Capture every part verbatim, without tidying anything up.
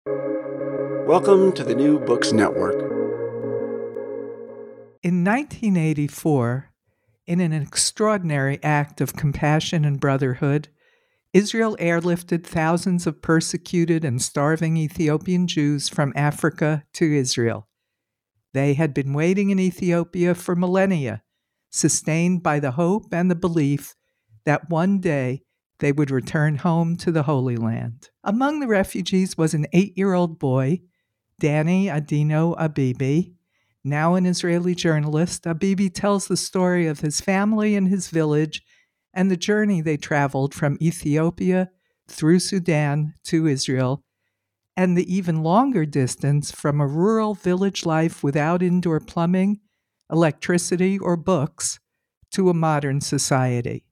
Welcome to the New Books Network. In nineteen eighty-four, in an extraordinary act of compassion and brotherhood, Israel airlifted thousands of persecuted and starving Ethiopian Jews from Africa to Israel. They had been waiting in Ethiopia for millennia, sustained by the hope and the belief that one day they would return home to the Holy Land. Among the refugees was an eight-year-old boy, Danny Adino Abibi. Now an Israeli journalist, Abibi tells the story of his family and his village and the journey they traveled from Ethiopia through Sudan to Israel, and the even longer distance from a rural village life without indoor plumbing, electricity, or books to a modern society.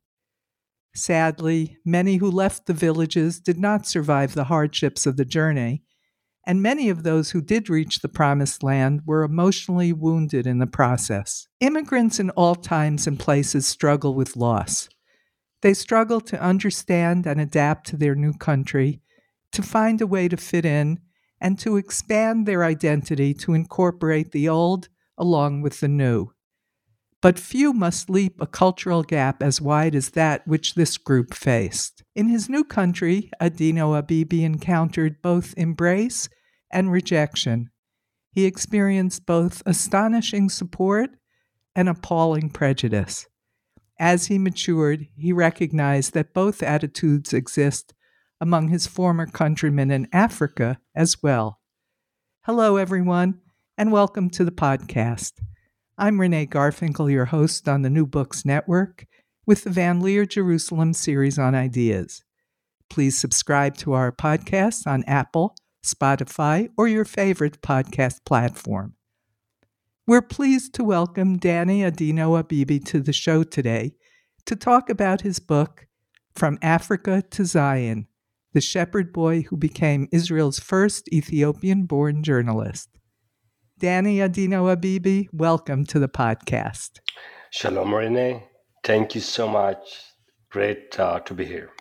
Sadly, many who left the villages did not survive the hardships of the journey, and many of those who did reach the Promised Land were emotionally wounded in the process. Immigrants in all times and places struggle with loss. They struggle to understand and adapt to their new country, to find a way to fit in, and to expand their identity to incorporate the old along with the new. But few must leap a cultural gap as wide as that which this group faced. In his new country, Adino Abibi encountered both embrace and rejection. He experienced both astonishing support and appalling prejudice. As he matured, he recognized that both attitudes exist among his former countrymen in Africa as well. Hello, everyone, and welcome to the podcast. I'm Renee Garfinkel, your host on the New Books Network, with the Van Leer Jerusalem series on ideas. Please subscribe to our podcast on Apple, Spotify, or your favorite podcast platform. We're pleased to welcome Danny Adino Abibi to the show today to talk about his book, From Africa to Zion, the shepherd boy who became Israel's first Ethiopian-born journalist. Danny Adino Abibi, welcome to the podcast. Shalom, Renee. Thank you so much. Great uh, to be here.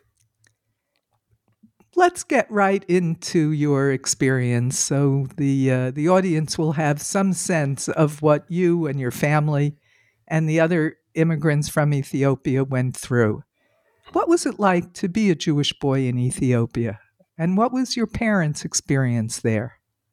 Let's get right into your experience so the uh, the audience will have some sense of what you and your family and the other immigrants from Ethiopia went through. What was it like to be a Jewish boy in Ethiopia? And what was your parents' experience there?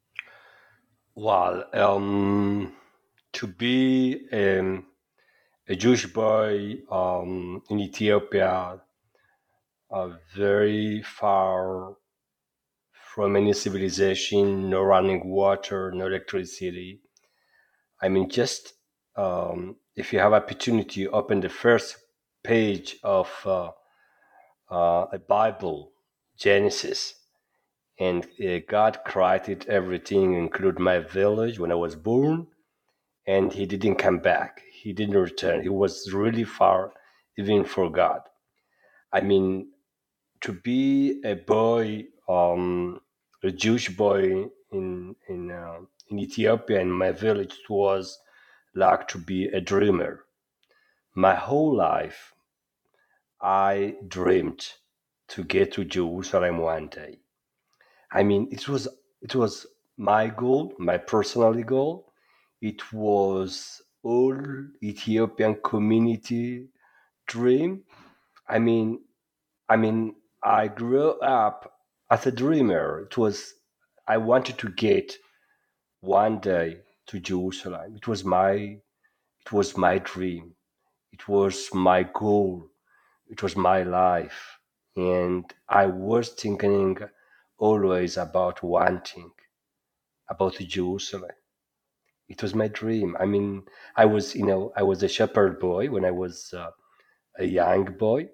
Well, um, to be um, a Jewish boy um, in Ethiopia, uh, very far from any civilization, no running water, no electricity. I mean, just um, if you have opportunity, open the first page of uh, uh, a Bible, Genesis. And uh, God created everything, include my village when I was born, and he didn't come back. He didn't return. He was really far, even for God. I mean, to be a boy, um, a Jewish boy in in uh, in Ethiopia, in my village, it was like to be a dreamer. My whole life, I dreamed to get to Jerusalem one day. I mean, it was it was my goal, my personal goal. It was all Ethiopian community dream. I mean, I mean, I grew up as a dreamer. It was I wanted to get one day to Jerusalem. It was my it was my dream. It was my goal. It was my life, and I was thinking always about wanting about Jerusalem. It was my dream. I mean, I was, you know, I was a shepherd boy when I was uh, a young boy,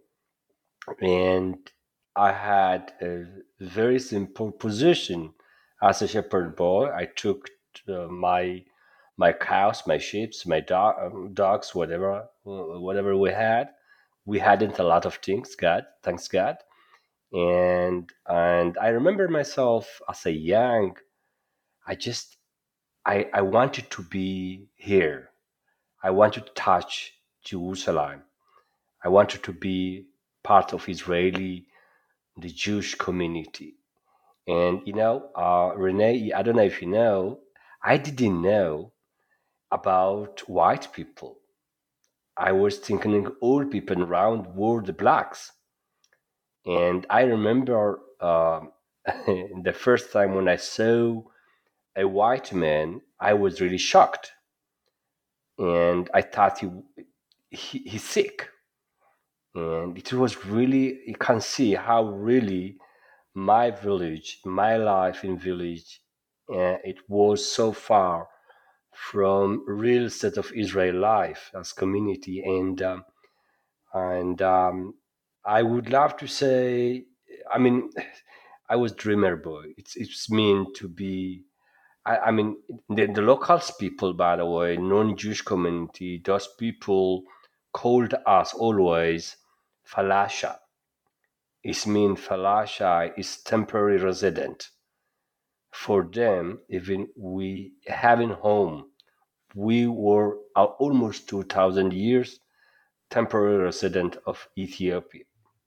and I had a very simple position as a shepherd boy. I took uh, my my cows, my sheep, my dog, um, dogs, whatever, uh, whatever we had. We hadn't a lot of things, God, thanks God, and and I remember myself as a young. I just I, I wanted to be here. I wanted to touch Jerusalem. I wanted to be part of Israeli, the Jewish community. And you know, uh, Renee, I don't know if you know, I didn't know about white people. I was thinking all people around were the blacks. And I remember uh, the first time when I saw a white man, I was really shocked. And I thought he, he he's sick. And it was really, you can see how really my village, my life in village, uh, it was so far from real set of Israel life as community. And um, and um, I would love to say, I mean, I was dreamer boy. It's it's mean to be. I, I mean, the, the locals people, by the way, non-Jewish community, those people called us always falasha. It means falasha is temporary resident. For them, even we having home, we were uh, almost two thousand years temporary resident of Ethiopia.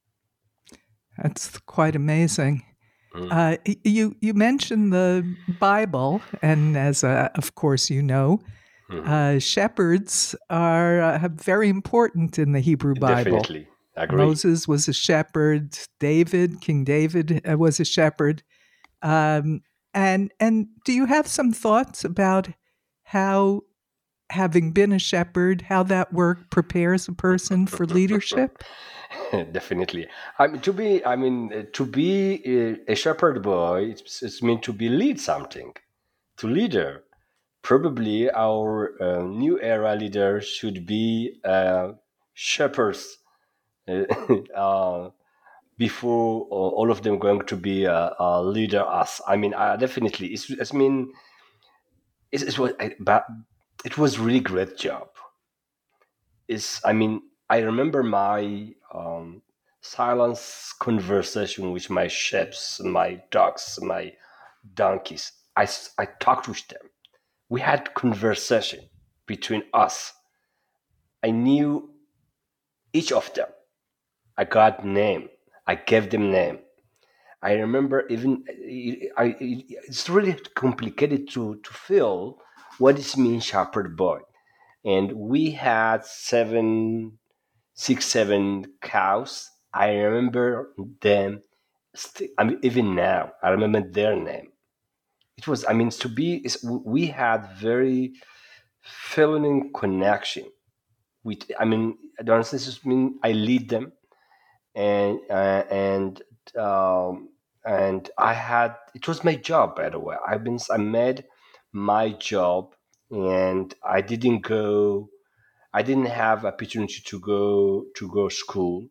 That's quite amazing. Uh, you you mentioned the Bible, and as uh, of course you know, uh, shepherds are uh, very important in the Hebrew Bible. Definitely, agree. Moses was a shepherd. David, King David, uh, was a shepherd. Um, and and do you have some thoughts about how, having been a shepherd, how that work prepares a person for leadership? Definitely. I mean, to be, I mean, uh, to be a, a shepherd boy, it's, it's meant to be lead something, to leader. Probably our uh, new era leader should be uh, shepherds uh, uh, before uh, all of them going to be a, a leader. Us, I mean, uh, definitely. It's, it's I mean, it's, it's what, I, but it was really great job. Is I mean, I remember my um, silence conversation with my sheep, my dogs, my donkeys. I, I talked with them. We had conversation between us. I knew each of them. I got name. I gave them name. I remember even I, it's really complicated to, to feel what it means shepherd boy. And we had seven six, seven cows. I remember them. St- I mean, even now, I remember their name. It was, I mean, to be. We had very feeling connection with. I mean, I don't necessarily mean I lead them, and uh, and um, and I had. It was my job, by the way. I've been. I made my job, and I didn't go. I didn't have opportunity to go to go school.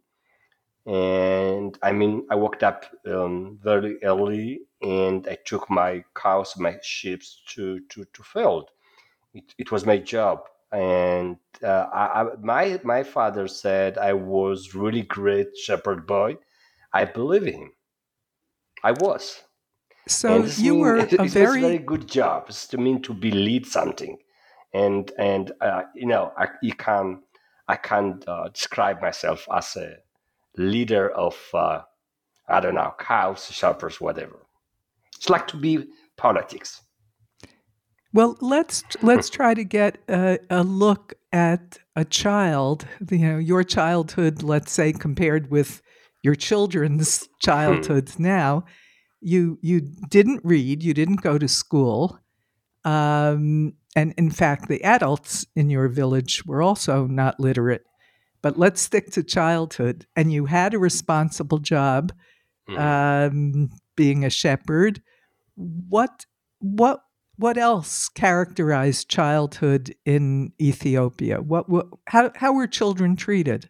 And I mean, I woke up um, very early, and I took my cows, my sheep to to to field. It, it was my job, and uh, I, I, my my father said I was really great shepherd boy. I believe him. I was, So and this you mean were it, a was very very good job. It's to mean to be lead something, and and uh, you know I you can I can't uh, describe myself as a leader of uh, I don't know cows, shepherds, whatever. It's like to be politics. well. Let's let's try to get a, a look at a child. You know, your childhood, let's say, compared with your children's childhoods now. You you didn't read. You didn't go to school. Um, and in fact, the adults in your village were also not literate. But let's stick to childhood. And you had a responsible job, um, being a shepherd. What what what else characterized childhood in Ethiopia? What, what how how were children treated?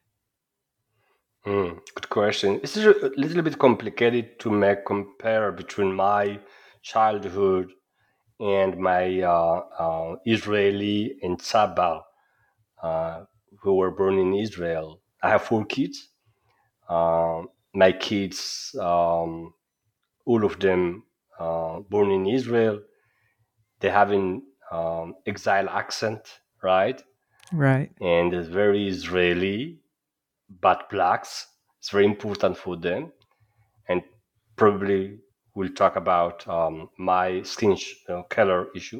Mm, good question. It's a little bit complicated to make compare between my childhood and my uh, uh, Israeli and Saba, uh, who were born in Israel. I have four kids. Um my kids, um, all of them uh, born in Israel. They have an um, exile accent, right? Right. And it's very Israeli, but blacks. It's very important for them, and probably we'll talk about um, my skin sh- uh, color issue.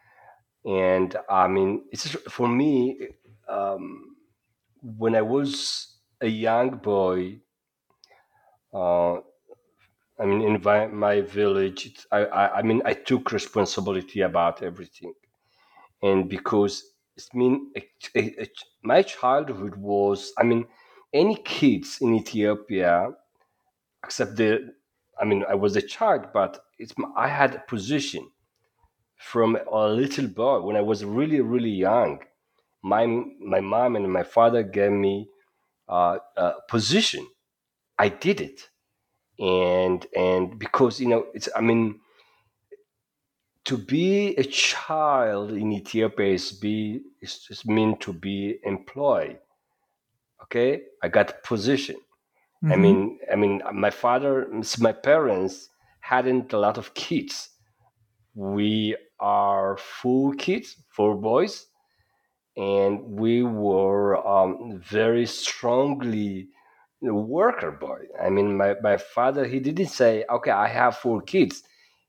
And I mean, it's just, for me, um, when I was a young boy, uh, I mean, in my, my village, it's- I, I, I mean, I took responsibility about everything. And because it's mean, it, it, it- my childhood was, I mean, any kids in Ethiopia, except the, I mean, I was a child, but it's, I had a position from a little boy when I was really, really young. My, my mom and my father gave me uh, a position. I did it. And, and because, you know, it's, I mean, to be a child in Ethiopia is be is just mean to be employed. Okay, I got position. I Mm-hmm. mean, I mean, my father, my parents hadn't a lot of kids. We are four kids, four boys, and we were um, very strongly worker boy. I mean, my, my father, he didn't say, okay, I have four kids.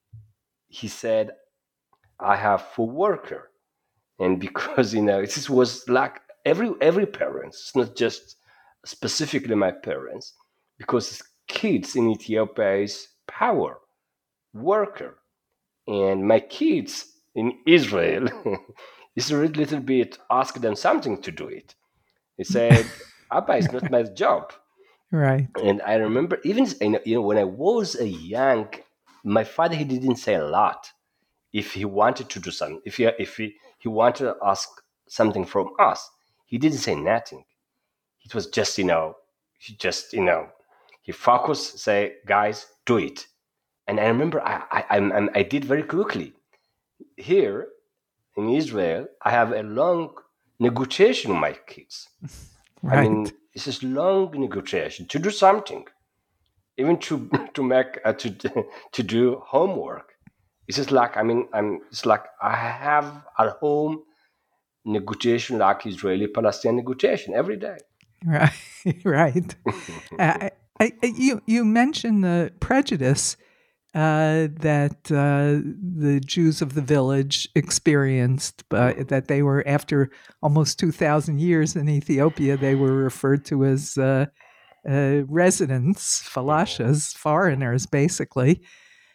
He said, I have four worker. And because, you know, this was like every every parent, it's not just specifically my parents, because kids in Ethiopia is power, worker. And my kids in Israel is a little bit ask them something to do it. He said, Abba, it's not my job. Right. And I remember even, you know, when I was a young, my father, he didn't say a lot. If he wanted to do something, if he if he, he wanted to ask something from us, he didn't say nothing. It was just, you know, he just, you know, he focused, say, guys, do it. And I remember I I, I, I did very quickly. Here in Israel, I have a long negotiation with my kids. I Right. mean, it's just long negotiation to do something, even to to make uh, to to do homework. It's just like, I mean, I'm it's like I have at home negotiation like Israeli-Palestinian negotiation every day. Right. Right. I, I, I- you you mentioned the prejudice uh, that uh, the Jews of the village experienced, but that they were, after almost two thousand years in Ethiopia, they were referred to as uh, uh, residents, falashas, foreigners, basically.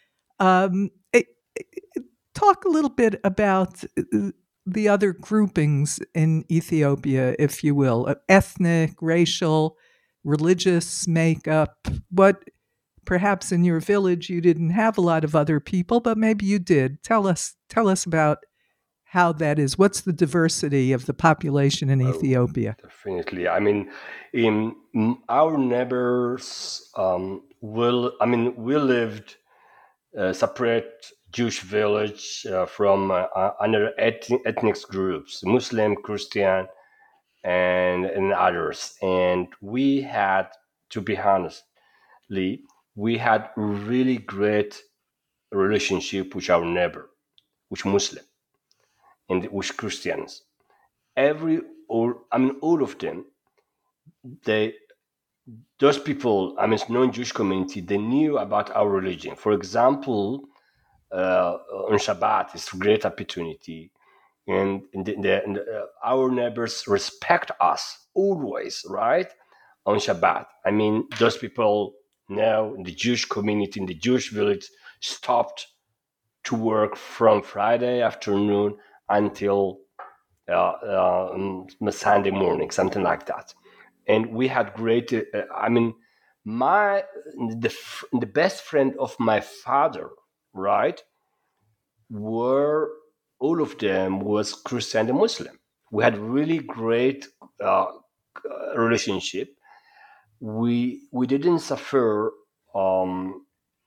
Um, it, it- talk a little bit about uh, the other groupings in Ethiopia, if you will, uh, ethnic, racial, religious makeup. What perhaps in your village you didn't have a lot of other people, but maybe you did. Tell us, tell us about how that is. What's the diversity of the population in Oh, Ethiopia? definitely. I mean, in mm, our neighbors, um, will I mean, we lived a separate Jewish village uh, from uh, uh, another ethnic, ethnic groups, Muslim, Christian, and and others. And we had, to be honestly, we had really great relationship with our neighbor, with Muslim and with Christians. Every or I mean all of them, they those people, I mean non-Jewish community, they knew about our religion. For example, uh, on Shabbat, it's a great opportunity, and, and, the, the, and uh, our neighbors respect us always, right? On Shabbat, I mean, those people now in the Jewish community in the Jewish village stopped to work from Friday afternoon until uh, um, Sunday morning, something like that. And we had great. Uh, I mean, my the the best friend of my father, right, were all of them was Christian and Muslim. We had really great uh, relationship. We we didn't suffer um,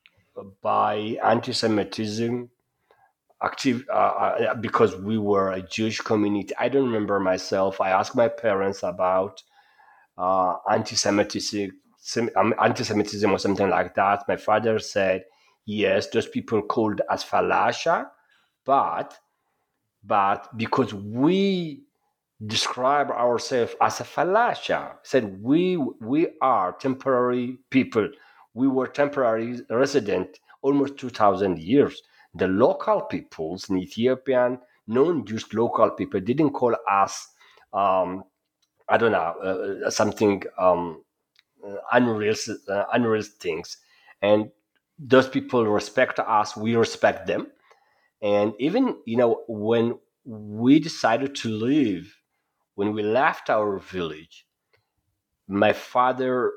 by anti-Semitism active uh, uh, because we were a Jewish community. I don't remember myself. I asked my parents about uh, anti-Semitism, um, anti-Semitism or something like that. My father said, yes, those people called us falasha, but but because we describe ourselves as a falasha, said we we are temporary people. We were temporary resident almost two thousand years. The local peoples in Ethiopian, non-Jewish local people, didn't call us, um, I don't know, uh, something um, unreal, uh, unreal things. And those people respect us, we respect them. And even, you know, when we decided to leave, when we left our village, my father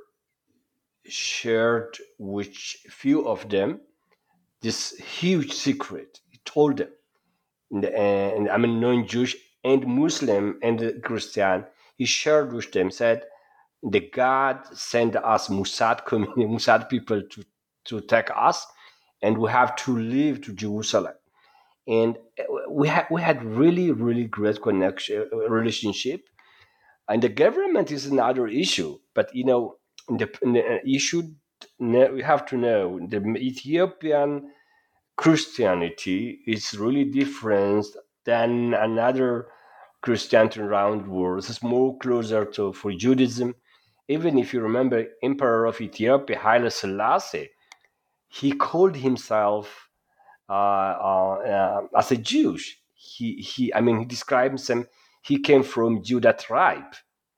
shared with few of them this huge secret. He told them, and, and I mean, non-Jewish and Muslim and Christian, he shared with them, said, the God sent us Mossad community, Mossad people to, to take us, and we have to leave to Jerusalem. And we had we had really really great connection relationship, and the government is another issue. But you know, the, the you should know, you have to know the Ethiopian Christianity is really different than another Christianity around the world. It's more closer to for Judaism. Even if you remember, Emperor of Ethiopia Haile Selassie, he called himself uh, uh, uh, as a Jewish. He, he, I mean, he describes him. He came from Judah tribe.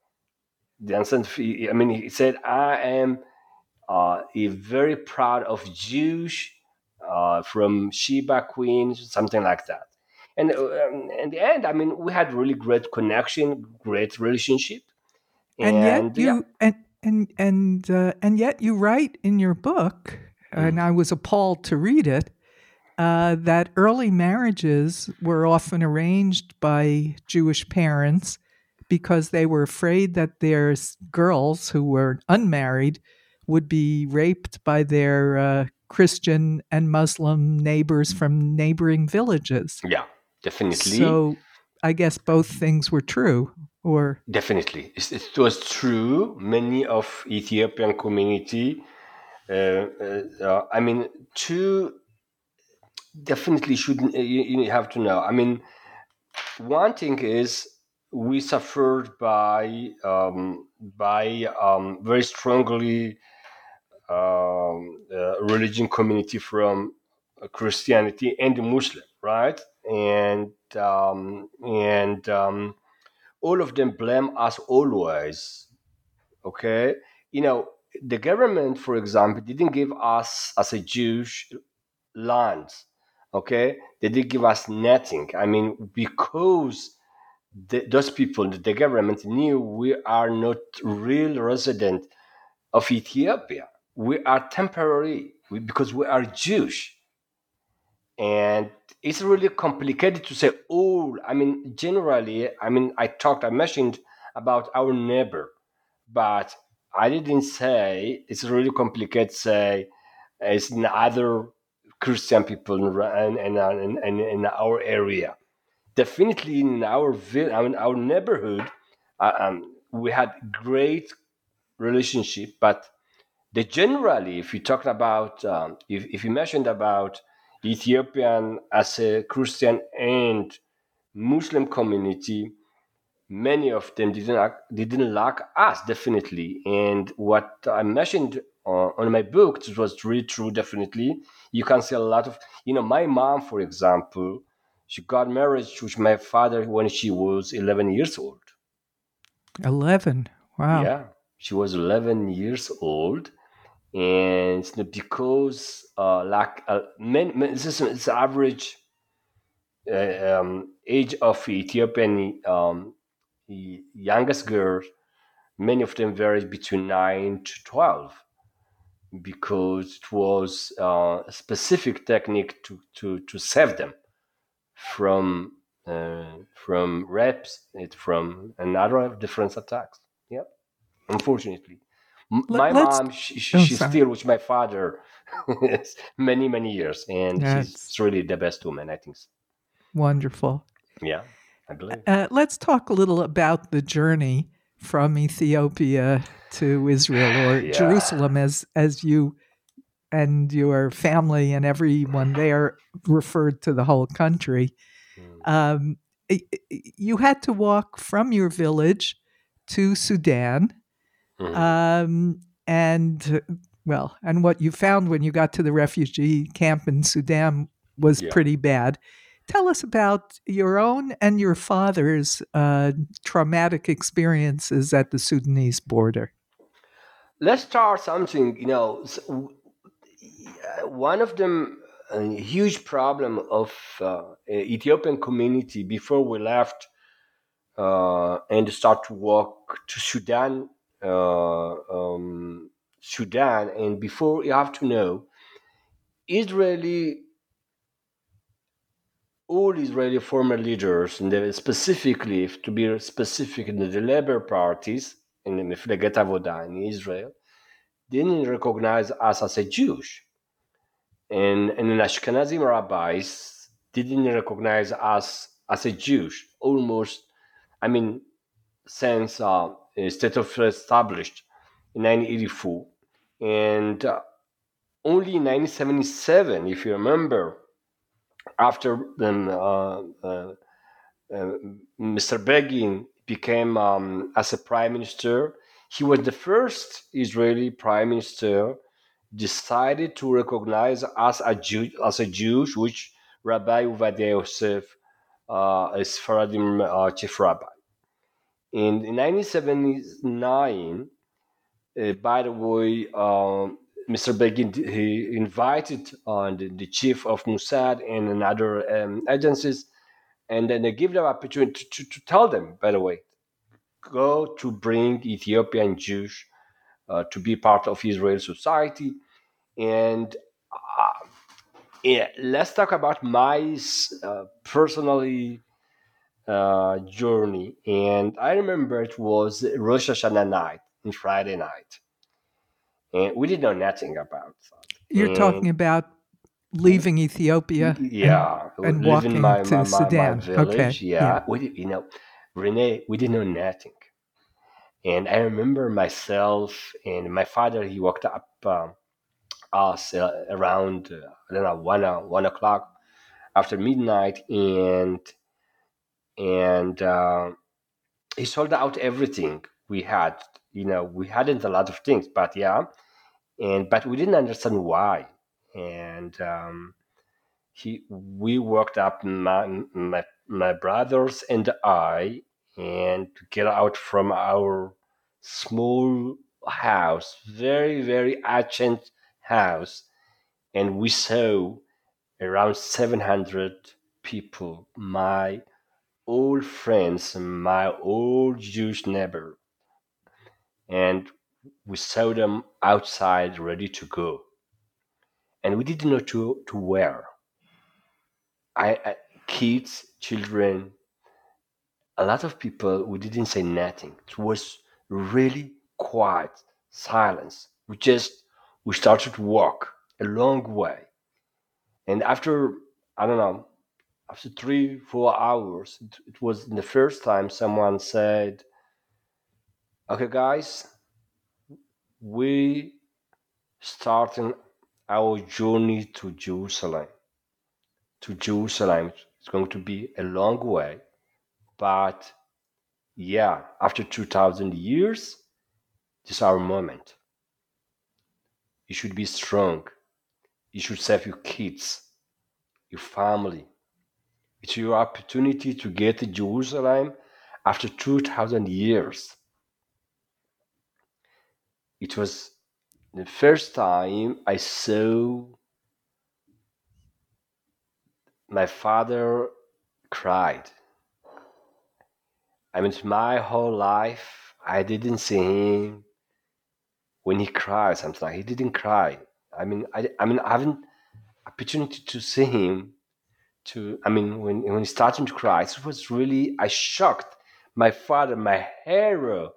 The ancient, I mean, he said, "I am uh, a very proud of Jewish uh, from Sheba Queen," something like that. And um, in the end, I mean, we had really great connection, great relationship, And yet and yeah, you and and and uh, and yet you write in your book, and I was appalled to read it, uh, that early marriages were often arranged by Jewish parents because they were afraid that their s- girls who were unmarried would be raped by their uh, Christian and Muslim neighbors from neighboring villages. yeah, definitely. So I guess both things were true, or Definitely, it, it was true. Many of Ethiopian community, uh, uh, uh, I mean, two definitely shouldn't. You, you have to know. I mean, one thing is we suffered by um, by um, very strongly um, uh, religion community from Christianity and Muslim, right? And um, and um, all of them blame us always. Okay, you know, the government, for example, didn't give us as a Jewish lands. Okay, they did give us nothing. I mean, because the, those people, the government knew we are not real resident of Ethiopia. We are temporary we, because we are Jewish. And it's really complicated to say, oh, I mean, generally, I mean, I talked, I mentioned about our neighbor, but I didn't say it's really complicated to say it's in other Christian people in, in, in, in, in our area. Definitely in our vil- I mean, our neighborhood, uh, um, we had great relationship, but the generally, if you talk about, um, if, if you mentioned about Ethiopian as a Christian and Muslim community, many of them didn't ac- didn't like us definitely. And what I mentioned uh, on my book, it was really true. Definitely, you can see a lot of, you know, my mom, for example, she got married with my father when she was eleven years old. eleven. Wow. Yeah, she was eleven years old, and it's not because uh, like uh, men, men, this is it's average uh, um, age of Ethiopian um, y- youngest girls. Many of them varied between nine to twelve because it was uh, a specific technique to, to, to save them from uh, from rapes, it from another different attacks. Yeah, unfortunately. M- Let, my let's. mom, she, she, Oh, she's sorry. still with my father many, many years, and she's That's really the best woman, I think. So. wonderful. Yeah, I believe. Uh, let's talk a little about the journey from Ethiopia to Israel, or Yeah. Jerusalem, as as you and your family and everyone there referred to the whole country. Mm. Um, y- y- you had to walk from your village to Sudan, Mhm. um, and Well, and what you found when you got to the refugee camp in Sudan was Yeah. pretty bad. Tell us about your own and your father's uh, traumatic experiences at the Sudanese border. Let's start something. You know, s- w- uh, one of them, a huge problem of uh, Ethiopian community before we left uh, and start to walk to Sudan, uh, um, Sudan, and before you have to know, Israeli, all Israeli former leaders, and they specifically, to be specific, in the labor parties in the Mefleget Avoda in Israel, didn't recognize us as a Jewish. And, and the Ashkenazi rabbis didn't recognize us as a Jewish, almost, I mean, since uh, the state of Israel established in nineteen eighty-four. And uh, only in nineteen seventy-seven, if you remember, after then uh, uh, uh, Mister Begin became um, as a prime minister, he was the first Israeli prime minister decided to recognize us as a Jew, as a Jewish, which Rabbi Uvadia Yosef uh, is Faradim uh, chief rabbi. And in nineteen seventy-nine, uh, by the way, um, Mister Begin he invited uh, the, the chief of Mossad and another um, agencies, and then they give them opportunity to, to, to tell them, by the way, go to bring Ethiopian Jews uh, to be part of Israel society. And uh, yeah, let's talk about my uh, personally uh, journey. And I remember it was Rosh Hashanah night, and Friday night, and we didn't know nothing about that. You're And talking about leaving Ethiopia and yeah, and living walking my my, to my, my Sudan. Okay, village, yeah. yeah, we did, you know, Renee, we didn't know nothing. And I remember myself and my father. He walked up um, us uh, around uh, I don't know one uh, one o'clock after midnight, and and uh, he sold out everything we had. You know, we hadn't a lot of things, but yeah, and but we didn't understand why. And um, he, we worked up my, my my brothers and I, and to get out from our small house, very very ancient house, and we saw around seven hundred people, my old friends, my old Jewish neighbor, and we saw them outside ready to go, and we didn't know to to where. I, I kids, children, a lot of people. We didn't say nothing. It was really quiet, silence. We just we started to walk a long way, and after I don't know, after three four hours, it, it was the first time someone said, "Okay, guys, we starting our journey to Jerusalem. To Jerusalem, it's going to be a long way, but yeah, after two thousand years, this is our moment. You should be strong. You should save your kids, your family. It's your opportunity to get to Jerusalem after two thousand years." It was the first time I saw my father cried. I mean, my whole life, I didn't see him when he cried something. He didn't cry. I mean, I, I mean, I haven't opportunity to see him. To, I mean, when when he started to cry, it was really I shocked. My father, my hero.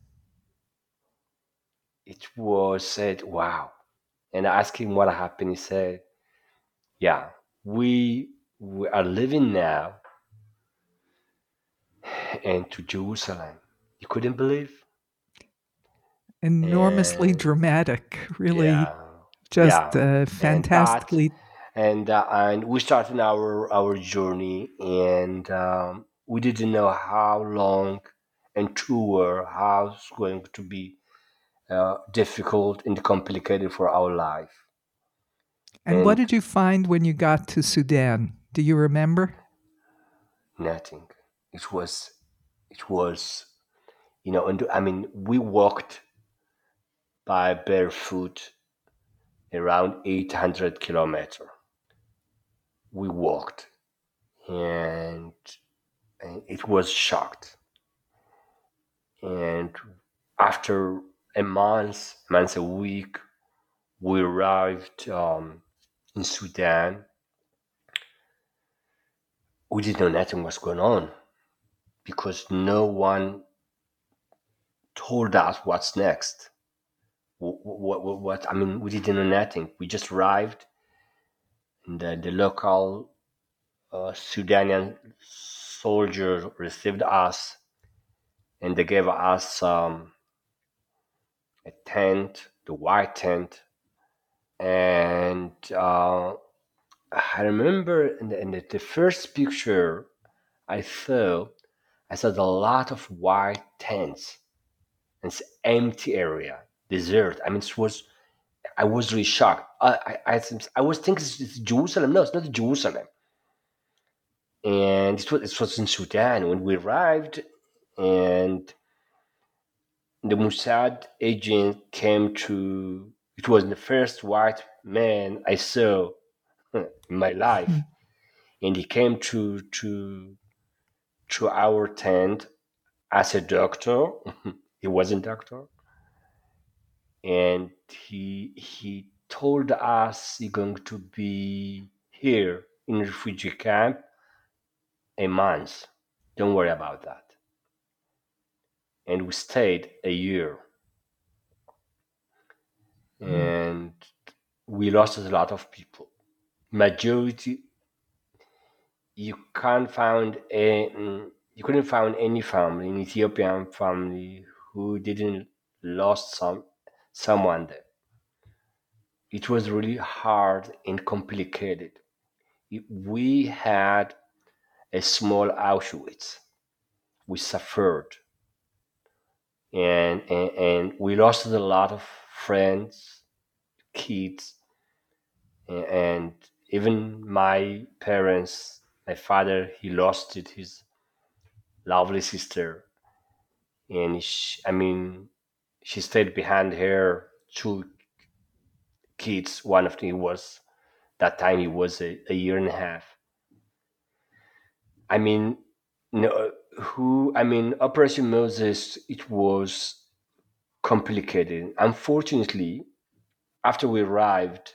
It was said, "Wow," and I asked him what happened. He said, "Yeah, we we are living now, and to Jerusalem." You couldn't believe, Enormously and dramatic, really yeah, just yeah, uh, and that, fantastically. and uh, and we started our our journey, and um, we didn't know how long and tour how it's going to be. uh, difficult and complicated for our life. And, and what did you find when you got to Sudan? Do you remember? Nothing. It was, it was, you know, and I mean, we walked by barefoot around eight hundred kilometers. We walked, and, and it was shocked. And after a month, month a week, we arrived um, in Sudan. We didn't know nothing was going on because no one told us what's next. What, what, what I mean, we didn't know nothing. We just arrived, and the, the local uh, Sudanian soldiers received us, and they gave us um, a tent, the white tent, and uh, I remember in, the, in the, the first picture I saw, I saw a lot of white tents. It's empty area, desert. I mean, it was. I was really shocked. I, I, I, I was thinking it's Jerusalem. No, it's not Jerusalem. And it was, it was in Sudan when we arrived, and the Mossad agent came to. It was the first white man I saw in my life, mm-hmm. and he came to to to our tent as a doctor. He wasn't a doctor. And he he told us he's going to be here in refugee camp a month. Don't worry about that. And we stayed a year. Mm. And we lost a lot of people. Majority, you can't find a, you couldn't find any family, an Ethiopian family who didn't lost some someone there. It was really hard and complicated. It, we had a small Auschwitz. We suffered. And, and, and we lost a lot of friends, kids, and, and even my parents, my father, he lost it, his lovely sister. And she, I mean, she stayed behind her two kids. One of them was, that time he was a, a year and a half. I mean, no, who, I mean, Operation Moses, it was complicated. Unfortunately, after we arrived,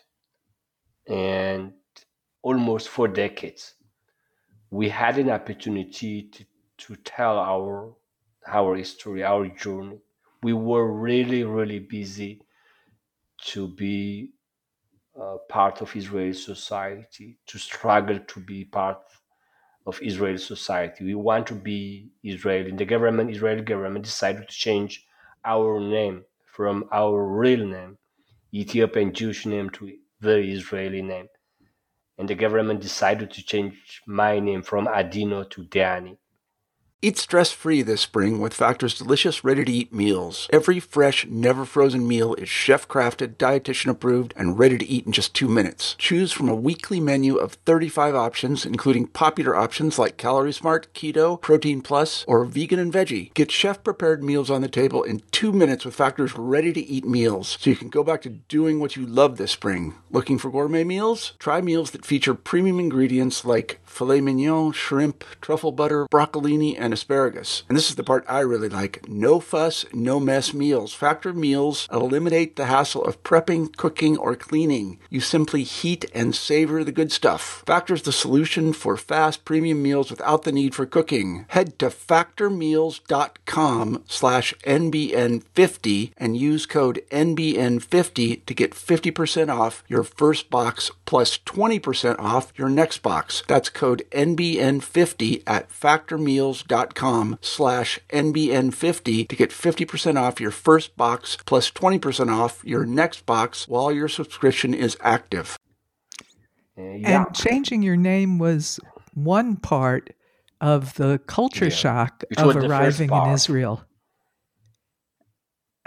and almost four decades, we had an opportunity to, to tell our our history, our journey. We were really, really busy to be uh, part of Israeli society, to struggle to be part of Israeli society. We want to be Israeli. The government, Israeli government, decided to change our name from our real name, Ethiopian Jewish name, to very Israeli name. And the government decided to change my name from Adino to Dani. Eat stress-free this spring with Factor's delicious, ready-to-eat meals. Every fresh, never-frozen meal is chef-crafted, dietitian-approved, and ready to eat in just two minutes. Choose from a weekly menu of thirty-five options, including popular options like Calorie Smart, Keto, Protein Plus, or Vegan and Veggie. Get chef-prepared meals on the table in two minutes with Factor's ready-to-eat meals, so you can go back to doing what you love this spring. Looking for gourmet meals? Try meals that feature premium ingredients like filet mignon, shrimp, truffle butter, broccolini, and asparagus. And this is the part I really like. No fuss, no mess meals. Factor meals eliminate the hassle of prepping, cooking, or cleaning. You simply heat and savor the good stuff. Factor's the solution for fast premium meals without the need for cooking. Head to factormeals.com slash NBN50 and use code N B N fifty to get fifty percent off your first box plus twenty percent off your next box. That's code N B N fifty at factormeals.com slash N B N fifty to get fifty percent off your first box plus twenty percent off your next box while your subscription is active. Uh, yeah. And changing your name was one part of the culture yeah. shock of arriving in Israel.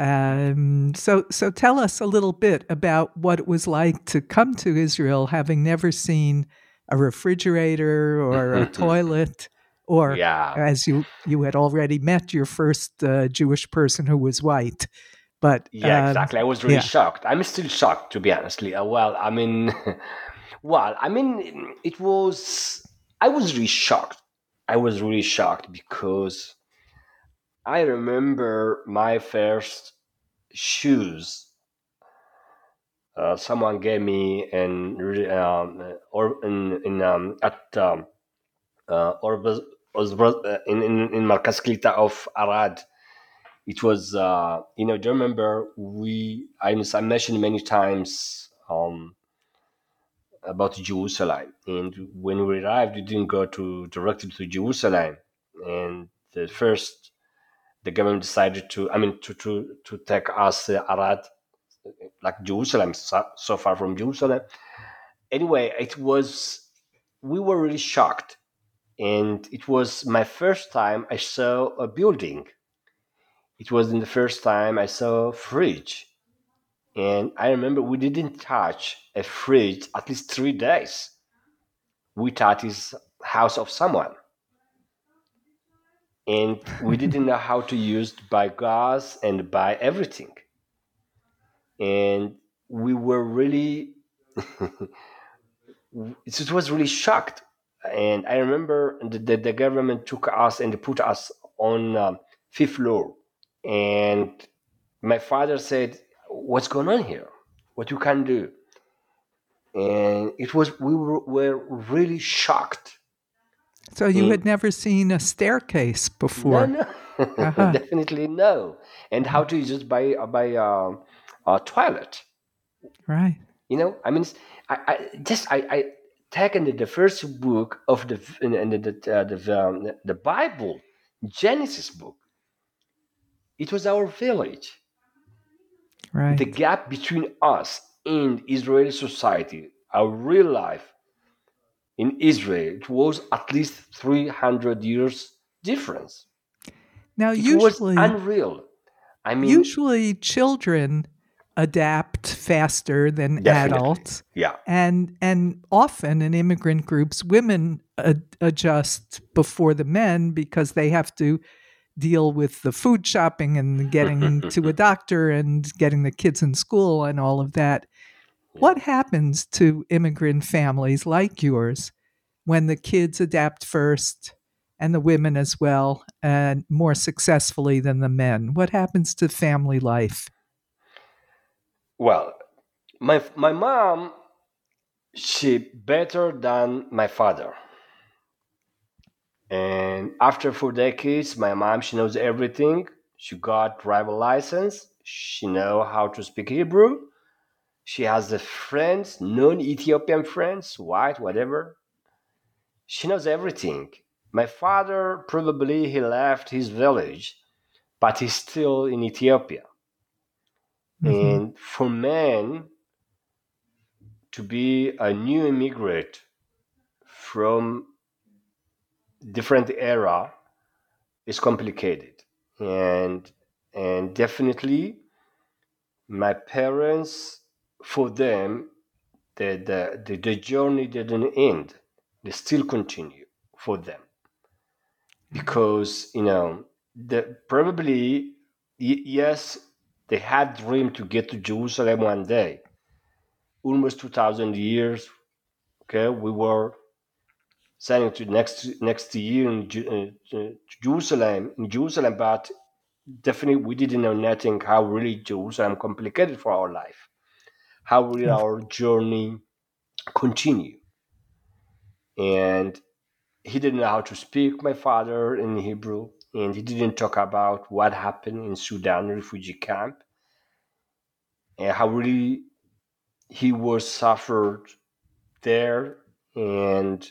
Um, so, so tell us a little bit about what it was like to come to Israel, having never seen a refrigerator or a toilet, or Yeah, as you you had already met your first uh, Jewish person who was white. But yeah, um, exactly. I was really yeah, shocked. I'm still shocked, to be honestly. Uh, well, I mean, well, I mean, it was. I was really shocked. I was really shocked because I remember my first shoes. Uh, someone gave me in re- um, uh, or in in um, at um, uh, Orbaz, Ozbraz- uh, in in in Markaz Klita of Arad. It was, uh, you know, do you remember we, I, I mentioned many times um, about Jerusalem. And when we arrived, we didn't go to directly to Jerusalem. And the first, the government decided to, I mean, to, to, to take us uh, Arad, like Jerusalem, so, so far from Jerusalem. Anyway, it was, we were really shocked. And it was my first time I saw a building. It was in the first time I saw a fridge. And I remember we didn't touch a fridge at least three days. We thought it's house of someone. And we didn't know how to use buy gas and buy everything. And we were really, it was really shocked. And I remember the, the, the government took us and put us on um, fifth floor. And my father said, "What's going on here? What you can do?" And it was, we were, were really shocked. so you And had never seen a staircase no, before. no, Uh-huh. definitely no. And how to just buy uh, buy uh, a toilet? Right. You know, I mean, I, I just I, I taken the, the first book of the in, in the the, uh, the, um, the Bible, Genesis book. It was our village. The Right. gap between us and Israeli society, our real life in Israel, it was at least three hundred years difference. Now, It was usually, unreal. I mean, usually children adapt faster than definitely. adults, Yeah. and and often in immigrant groups, women ad- adjust before the men because they have to deal with the food shopping and getting to a doctor and getting the kids in school and all of that. Yeah. What happens to immigrant families like yours when the kids adapt first and the women as well, and more successfully than the men? What happens to family life? Well, my my mom, she better than my father. And after four decades, my mom, she knows everything. She got driver license. She know how to speak Hebrew. She has the friends, non-Ethiopian friends, white, whatever. She knows everything. My father, probably he left his village, but he's still in Ethiopia. Mm-hmm. And for men to be a new immigrant from different era is complicated. And and definitely my parents, for them, the, the, the, the journey didn't end. They still continue for them. Because, you know, the probably y- yes, they had dream to get to Jerusalem one day. Almost two thousand years, okay, we were sending to next next year in Ju- uh, uh, Jerusalem, in Jerusalem, but definitely we didn't know nothing how really Jerusalem complicated for our life, how really Of- our journey continue. And he didn't know how to speak, my father, in Hebrew, and he didn't talk about what happened in Sudan refugee camp and how really he was suffered there. And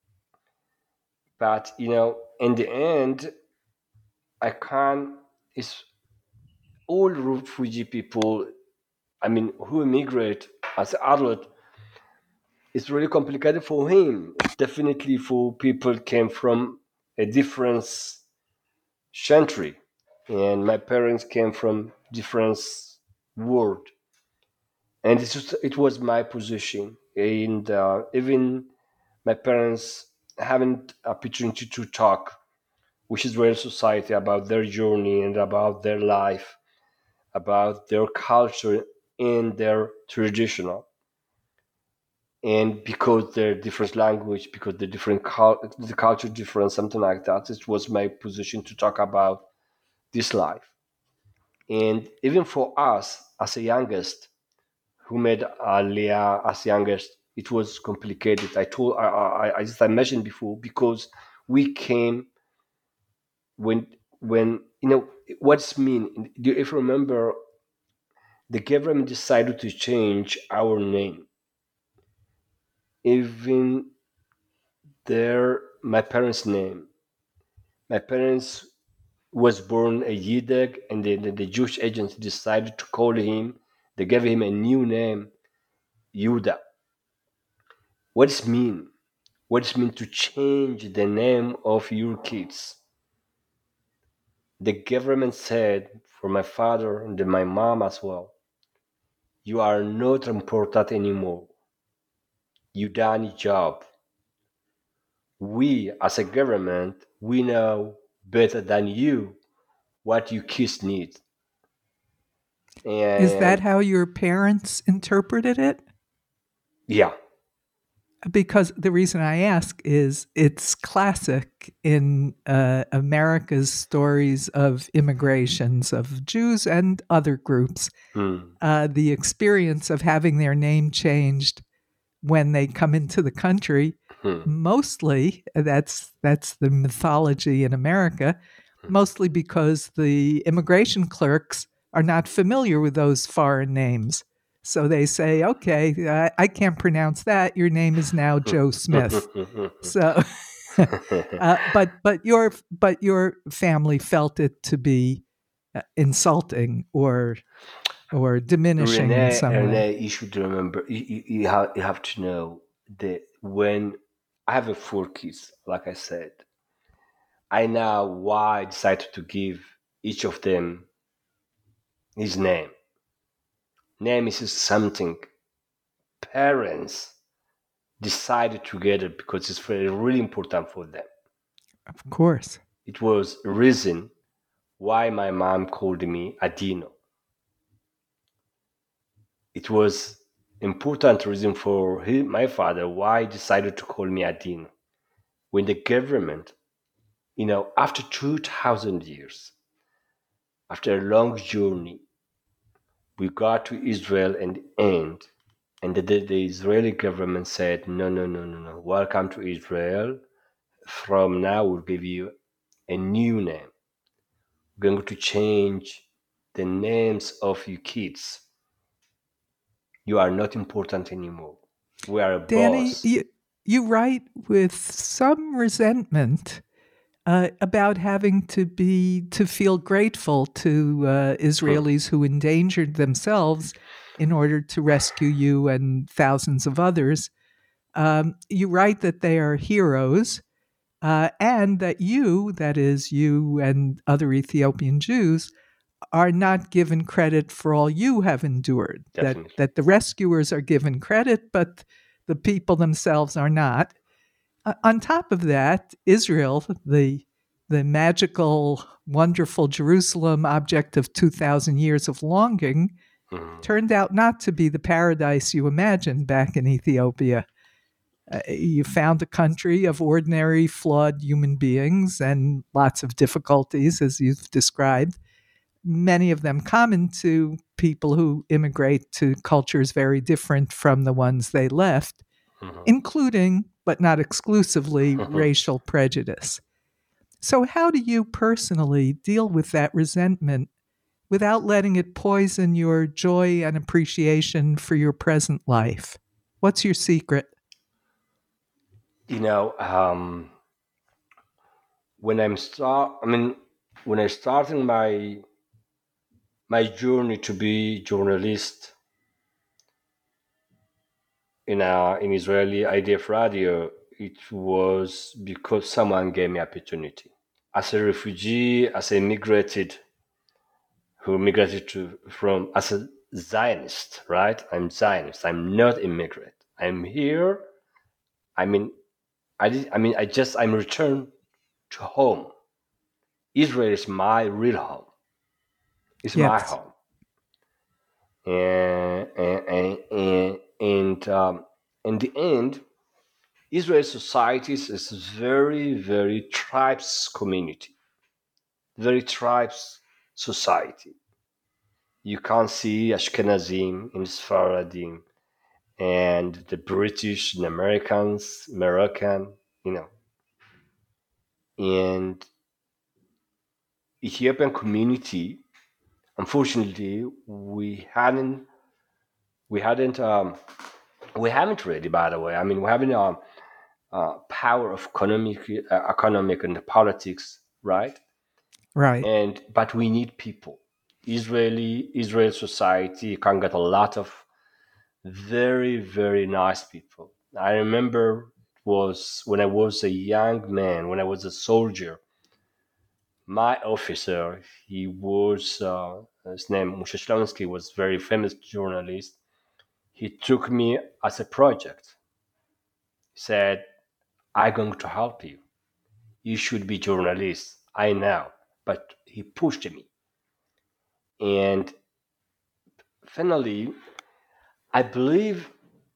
but you know, in the end, I can't. It's all refugee people. I mean, who immigrate as adult. It's really complicated for him. It's definitely for people came from a different century, and my parents came from different world, and it was, it was my position, and uh, even my parents haven't opportunity to talk with Israeli society about their journey and about their life, about their culture and their traditional. And because they're different language, because the different cul- the culture different, something like that, it was my position to talk about this life. And even for us as a youngest, who made Aliyah as youngest, it was complicated. I told I I, I just I mentioned before, because we came when when you know what's mean. Do you if you remember, the government decided to change our name. Even their my parents' name. My parents was born a Yiddish, and the, the, the Jewish agents decided to call him. They gave him a new name, Yuda. What does it mean? What does it mean to change the name of your kids? The government said, for my father and then my mom as well, you are not important anymore. You done your job. We, as a government, we know better than you what your kids need. Is that And how your parents interpreted it? yeah, Because the reason I ask is it's classic in uh, America's stories of immigrations of Jews and other groups, mm, uh, the experience of having their name changed when they come into the country. mm, Mostly, that's that's the mythology in America. Mostly because the immigration clerks are not familiar with those foreign names. So they say, okay, I, I can't pronounce that. Your name is now Joe Smith. So, uh, but but your but your family felt it to be uh, insulting or or diminishing in Renee, some way. Renee, you should remember. You, you, you have you have to know that when I have a four kids, like I said, I know why I decided to give each of them his name. Name is something parents decided together because it's very really important for them. Of course. It was a reason why my mom called me Adino. It was important reason for his, my father why he decided to call me Adino. When the government, you know, after two thousand years, after a long journey, we got to Israel and end, and the, the Israeli government said, no, no, no, no, no, welcome to Israel. From now, we'll give you a new name. We're going to change the names of your kids. You are not important anymore. We are a Danny, boss. you, you write with some resentment uh, about having to be to feel grateful to uh, Israelis who endangered themselves in order to rescue you and thousands of others. Um, you write that they are heroes, uh, and that you, that is, you and other Ethiopian Jews, are not given credit for all you have endured. That Definitely. that the rescuers are given credit, but the people themselves are not. Uh, on top of that, Israel, the the magical, wonderful Jerusalem, object of two thousand years of longing, Mhm. turned out not to be the paradise you imagined back in Ethiopia. Uh, you found a country of ordinary, flawed human beings and lots of difficulties, as you've described, many of them common to people who immigrate to cultures very different from the ones they left, Mhm. including, but not exclusively, racial prejudice. So, how do you personally deal with that resentment without letting it poison your joy and appreciation for your present life? What's your secret? You know, um, when I'm start, I mean, when I starting my my journey to be journalist in a, in Israeli I D F radio, it was because someone gave me opportunity. As a refugee, as a immigrated who migrated to from as a Zionist, right? I'm Zionist. I'm not immigrant. I'm here. I mean, I did, I mean, I just I'm returned to home. Israel is my real home. It's my Yes. home, and and and, and, and um, in the end, Israel societies is very very tribes community, very tribes society. You can't see Ashkenazim and Sfaradim and the British and Americans, Moroccan, you know, and Ethiopian community. Unfortunately, we hadn't, we hadn't, um, we haven't really. By the way, I mean, we haven't um, uh, power of economic, uh, economic and politics, right? Right. And but we need people. Israeli Israel society can get a lot of very very nice people. I remember it was when I was a young man, when I was a soldier. My officer, he was uh, his name Moshe Shlonsky, was very famous journalist. He took me as a project. He said, "I'm going to help you. You should be journalist. I know," but he pushed me, and finally, I believe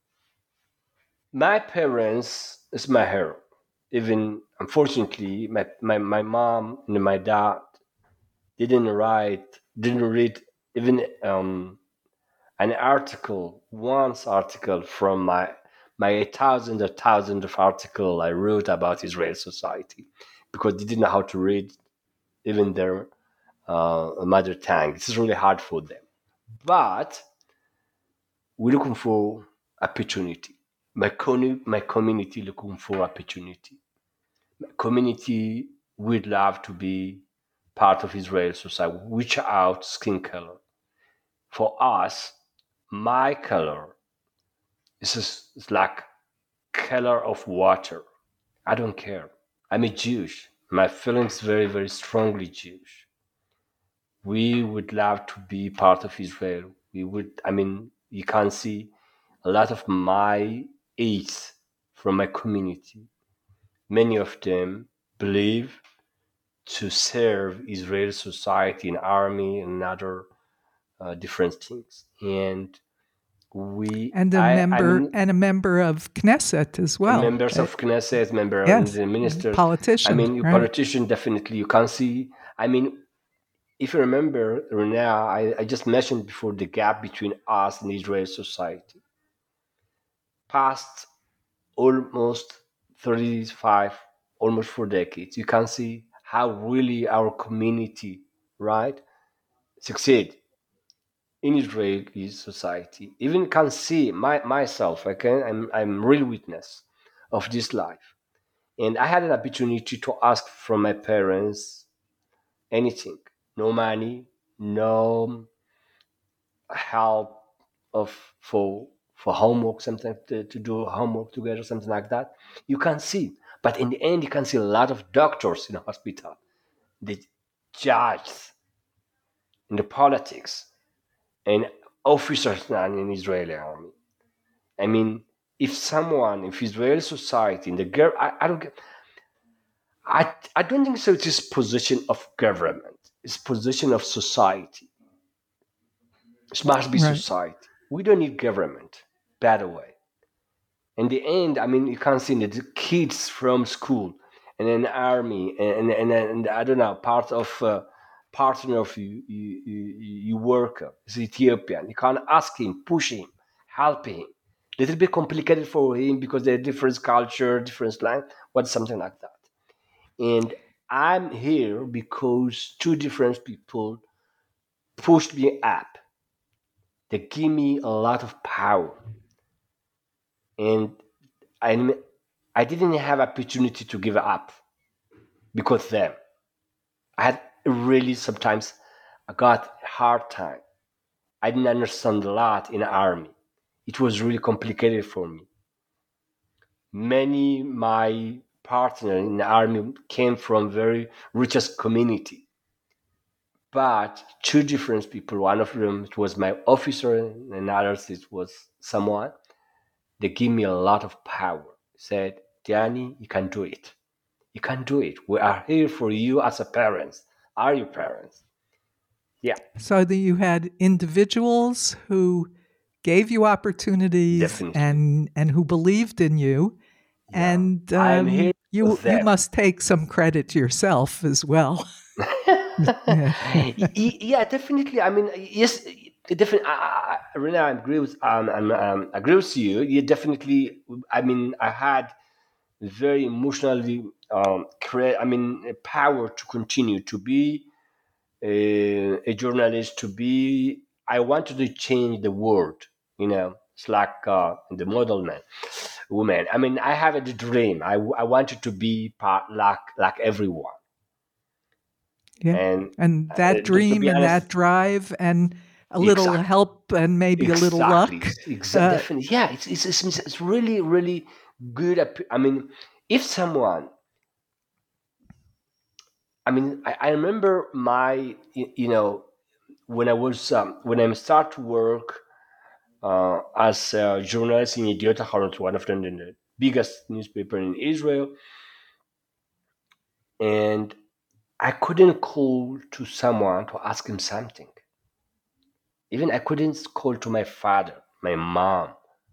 my parents is my hero. Even unfortunately, my, my, my mom and my dad didn't write, didn't read even um, an article, once article from my my thousand or thousand of article I wrote about Israel society, because they didn't know how to read even their uh, mother tongue. This is really hard for them. But we're looking for opportunity. My, con- my community looking for opportunity. My community would love to be part of Israel society. Reach out skin color. For us, my color is just, it's like color of water. I don't care. I'm a Jewish. My feelings very, very strongly Jewish. We would love to be part of Israel. We would, I mean, you can see a lot of my aides from my community. Many of them believe to serve Israeli society in army and other uh, different things. And we, And a I, I member mean, and a member of Knesset as well. members right? of Knesset, member Yes. of the ministers. Politician. I mean, you right? politician definitely. You can see. I mean, if you remember, Renee, I, I just mentioned before the gap between us and Israeli society. Past almost thirty-five, almost four decades, you can see how really our community, right, succeed in Israeli society. Even can see my, myself, I can, I'm, I'm real witness of this life. And I had an opportunity to ask from my parents anything. No money, no help of for for homework, something to, to do homework together, something like that. You can see. But in the end, you can see a lot of doctors in the hospital, the judges, in the politics, and officers now in Israeli army. I mean, if someone, if Israeli society, in the girl, I, I don't get, I, I don't think so. It is position of government. It's position of society. It must be Right. society. We don't need government. By the way, in the end, I mean, you can see the kids from school and an army and and, and I don't know, part of uh, partner of you you, you, you work is Ethiopian. You can ask him, push him, help him. Little bit complicated for him because they're different culture, different language, but something like that. And I'm here because two different people pushed me up. They give me a lot of power. And I, I didn't have opportunity to give up because of them. I had really sometimes I got hard time. I didn't understand a lot in the army. It was really complicated for me. Many my partners in the army came from very richest community. but two different people. One of them it was my officer, and another it was someone. They give me a lot of power. Said, Danny, you can do it. You can do it. We are here for you as a parents. Are you parents? Yeah. So that you had individuals who gave you opportunities Definitely. and and who believed in you, Yeah. and I'm um, here you for you them. must take some credit yourself as well. Y- y- yeah, definitely. I mean, yes, definitely. I, I, Rena, I agree with um, um, um, agree with you. Yeah, definitely. I mean, I had very emotionally um, cre- I mean, power to continue to be a, a journalist. To be, I wanted to change the world. You know, it's like uh, the model man, woman. I mean, I have a dream. I, I wanted to be part like like everyone. Yeah. And And uh, that to, to dream be and honest, that drive and a little exactly, help and maybe a little exactly, luck. exa- Uh, definitely, yeah. It's, it's it's it's really really good. At, I mean, if someone, I mean, I, I remember my, you, you know, when I was um, when I start to work uh, as a journalist in Yediot Ahronoth, one of them, the biggest newspaper in Israel, and I couldn't call to someone to ask him something. Even I couldn't call to my father, my mom.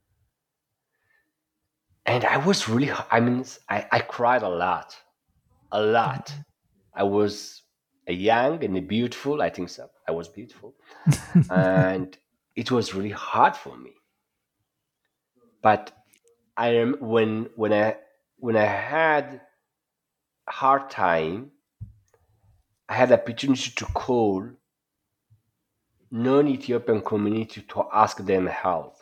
And I was really, I mean, I, I cried a lot, a lot. I was a young and a beautiful, I think so. I was beautiful. And it was really hard for me. But I am when when I when I had hard time, I had the opportunity to call non-Ethiopian community to ask them help.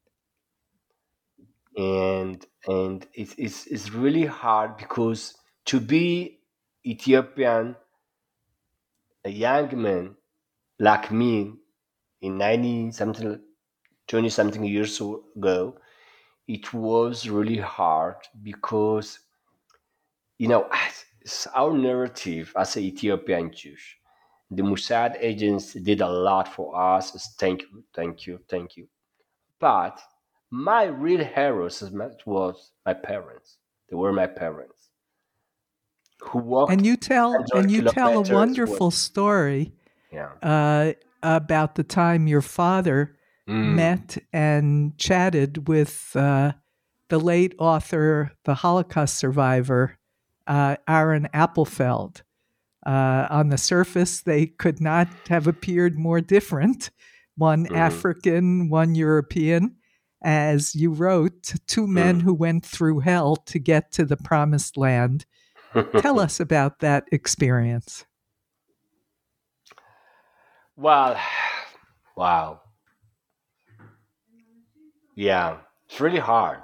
And and it's it's, it's really hard because to be Ethiopian, a young man like me in ninety something, twenty something years ago, it was really hard because, you know, our narrative as an Ethiopian Jewish, the Mossad agents did a lot for us. Thank you, thank you, thank you. But my real heroes was my parents. They were my parents who walked and you tell and one hundred you tell a kilometers. Was, wonderful story yeah. uh, about the time your father Mm. met and chatted with uh, the late author, the Holocaust survivor, uh, Aaron Appelfeld. Uh, on the surface, they could not have appeared more different. One Mhm. African, one European. As you wrote, two men Mm. who went through hell to get to the promised land. Tell us about that experience. Well, wow. Yeah, it's really hard.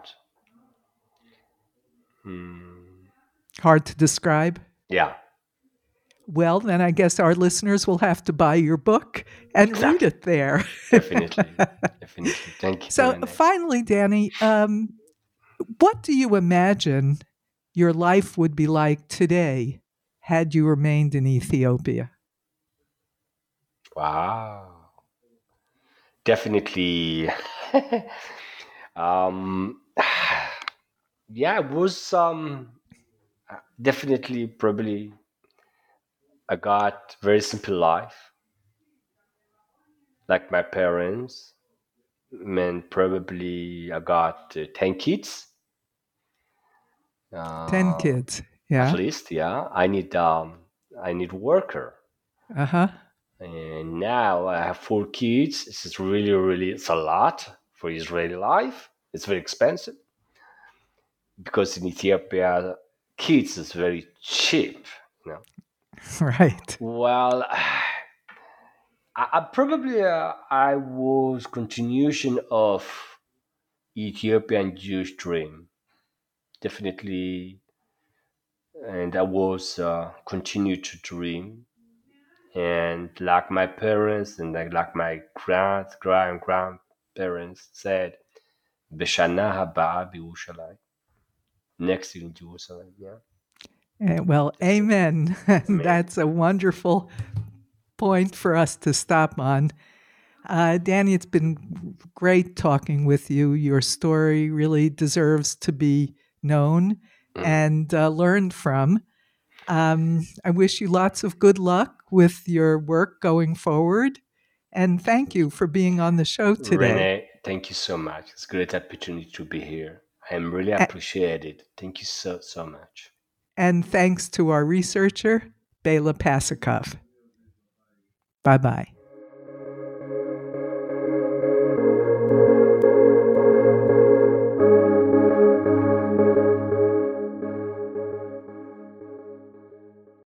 Mm. Hard to describe? Yeah, Well, then I guess our listeners will have to buy your book and read exactly. it there. Definitely. Definitely. Thank you, So, Renee. finally, Danny, um, what do you imagine your life would be like today had you remained in Ethiopia? Wow. Definitely. um, yeah, it was um, definitely probably I got very simple life, like my parents. And probably I got uh, ten kids. Ten Uh, kids. at Yeah. least, yeah. I need um, I need worker. Uh huh. And now I have four kids. This is really, really, it's a lot for Israeli life. It's very expensive because in Ethiopia, kids is very cheap. You know. Right. Well, I, I probably uh, I was continuation of Ethiopian Jewish dream, definitely, and I was uh, continue to dream, and like my parents and like, like my grand grand grandparents said. B'Shana Haba'a B'Yerushalayim. Next in Jerusalem, yeah. Eh, Well, Definitely. amen. Amen. That's a wonderful point for us to stop on. Uh, Danny, it's been great talking with you. Your story really deserves to be known mm. and uh, learned from. Um, I wish you lots of good luck with your work going forward. And thank you for being on the show today. Renee, thank you so much. It's a great opportunity to be here. I am really appreciate it. Thank you so, so much. And thanks to our researcher, Bela Pasikov. Bye-bye.